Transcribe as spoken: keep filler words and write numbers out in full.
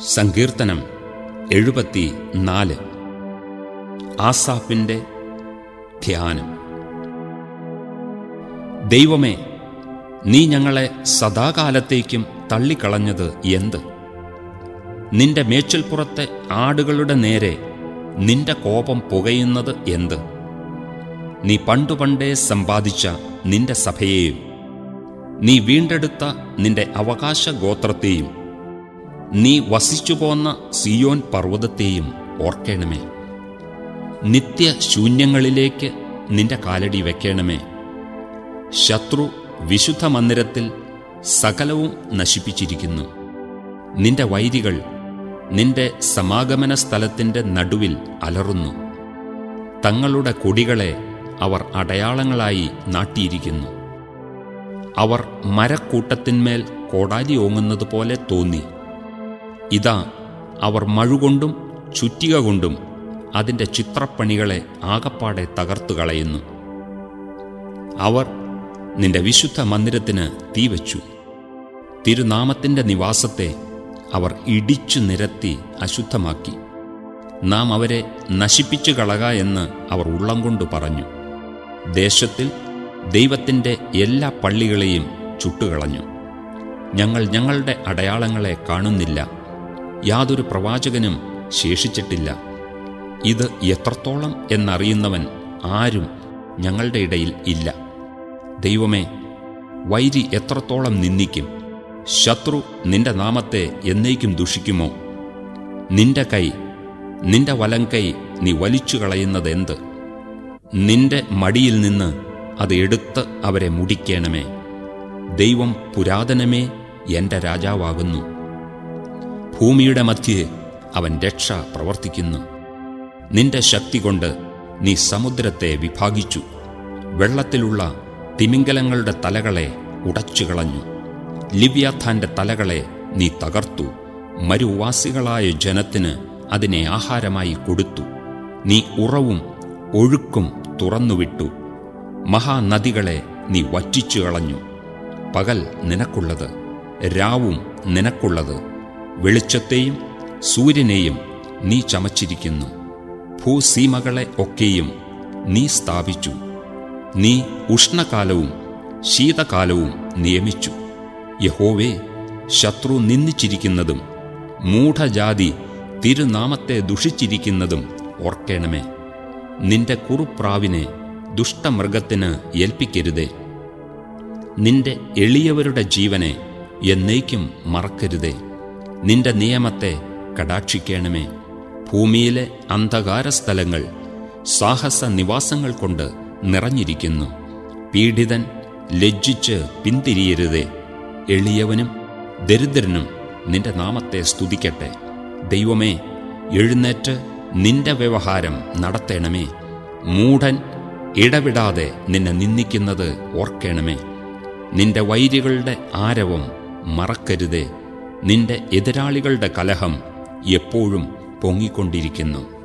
സങ്കീർത്തനം എഴുപത്തി നാല്. ആസാഫിൻ്റെ ധ്യാനം. ദൈവമേ, നീ ഞങ്ങളെ സദാകാലത്തേക്കും തള്ളിക്കളഞ്ഞത് എന്ത്? നിന്റെ മേച്ചിൽപ്പുറത്തെ ആടുകളുടെ നേരെ നിന്റെ കോപം പുകയുന്നത് എന്ത്? നീ പണ്ടുപണ്ടേ സമ്പാദിച്ച നിന്റെ സഭയെയും നീ വീണ്ടെടുത്ത നിന്റെ അവകാശ ഗോത്രത്തെയും നീ വസിച്ചുപോന്ന സിയോൻ പർവ്വതത്തെയും ഓർക്കേണമേ. നിത്യശൂന്യങ്ങളിലേക്ക് നിന്റെ കാലടി വയ്ക്കണമേ. ശത്രു വിശുദ്ധ മന്ദിരത്തിൽ സകലവും നശിപ്പിച്ചിരിക്കുന്നു. നിന്റെ വൈരികൾ നിന്റെ സമാഗമന സ്ഥലത്തിൻ്റെ നടുവിൽ അലറുന്നു. തങ്ങളുടെ കൊടികളെ അവർ അടയാളങ്ങളായി നാട്ടിയിരിക്കുന്നു. അവർ മരക്കൂട്ടത്തിന്മേൽ കോടാലി ഓങ്ങുന്നതുപോലെ തോന്നി. ഇതാ, അവർ മഴുകൊണ്ടും ചുറ്റിക കൊണ്ടും അതിൻ്റെ ചിത്രപ്പണികളെ ആകപ്പാടെ തകർത്തു കളയുന്നു. അവർ നിന്റെ വിശുദ്ധ മന്ദിരത്തിന് തീവച്ചു. തിരുനാമത്തിൻ്റെ നിവാസത്തെ അവർ ഇടിച്ചു നിരത്തി അശുദ്ധമാക്കി. നാം അവരെ നശിപ്പിച്ചു കളക എന്ന് അവർ ഉള്ളം കൊണ്ട് പറഞ്ഞു. ദേശത്തിൽ ദൈവത്തിൻ്റെ എല്ലാ പള്ളികളെയും ചുട്ടുകളഞ്ഞു. ഞങ്ങൾ ഞങ്ങളുടെ അടയാളങ്ങളെ കാണുന്നില്ല. യാതൊരു പ്രവാചകനും ശേഷിച്ചിട്ടില്ല. ഇത് എത്രത്തോളം എന്നറിയുന്നവൻ ആരും ഞങ്ങളുടെ ഇടയിൽ ഇല്ല. ദൈവമേ, വൈരി എത്രത്തോളം നിന്ദിക്കും? ശത്രു നിന്റെ നാമത്തെ എന്നേക്കും ദുഷിക്കുമോ? നിന്റെ കൈ, നിന്റെ വലങ്കൈ നീ വലിച്ചു കളയുന്നതെന്ത്? നിന്റെ മടിയിൽ നിന്ന് അത് എടുത്ത് അവരെ മുടിക്കണമേ. ദൈവം പുരാതനമേ എൻ്റെ രാജാവാകുന്നു. ഭൂമിയുടെ മധ്യേ അവൻ രക്ഷ പ്രവർത്തിക്കുന്നു. നിന്റെ ശക്തി കൊണ്ട് നീ സമുദ്രത്തെ വിഭാഗിച്ചു. വെള്ളത്തിലുള്ള തിമിംഗലങ്ങളുടെ തലകളെ ഉടച്ചുകളഞ്ഞു. ലിവ്യാഥാന്റെ തലകളെ നീ തകർത്തു. മരുവാസികളായ ജനത്തിന് അതിനെ ആഹാരമായി കൊടുത്തു. നീ ഉറവും ഒഴുക്കും തുറന്നുവിട്ടു. മഹാനദികളെ നീ വറ്റിച്ചു കളഞ്ഞു. പകൽ നിനക്കുള്ളത്, രാവും നിനക്കുള്ളത്. വെളിച്ചത്തെയും സൂര്യനെയും നീ ചമച്ചിരിക്കുന്നു. ഭൂസീമകളെ ഒക്കെയും നീ സ്ഥാപിച്ചു. നീ ഉഷ്ണകാലവും ശീതകാലവും നിയമിച്ചു. യഹോവേ, ശത്രു നിന്ദിച്ചിരിക്കുന്നതും മൂഢജാതി തിരുനാമത്തെ ദുഷിച്ചിരിക്കുന്നതും ഓർക്കേണമേ. നിന്റെ കുറുപ്രാവിനെ ദുഷ്ടമൃഗത്തിന് ഏൽപ്പിക്കരുതേ. നിന്റെ എളിയവരുടെ ജീവനെ എന്നേക്കും മറക്കരുതേ. നിന്റെ നിയമത്തെ കടാക്ഷിക്കണമേ. ഭൂമിയിലെ അന്ധകാരസ്ഥലങ്ങൾ സാഹസ നിവാസങ്ങൾ കൊണ്ട് നിറഞ്ഞിരിക്കുന്നു. പീഡിതൻ ലജ്ജിച്ച് പിന്തിരിയരുതേ. എളിയവനും ദരിദ്രനും നിന്റെ നാമത്തെ സ്തുതിക്കട്ടെ. ദൈവമേ, എഴുന്നേറ്റ് നിന്റെ വ്യവഹാരം നടത്തേണമേ. മൂഢൻ ഇടവിടാതെ നിന്നെ നിന്ദിക്കുന്നത് ഓർക്കേണമേ. നിന്റെ വൈരികളുടെ ആരവം മറക്കരുതേ. നിന്റെ എതിരാളികളുടെ കലഹം എപ്പോഴും പൊങ്ങിക്കൊണ്ടിരിക്കുന്നു.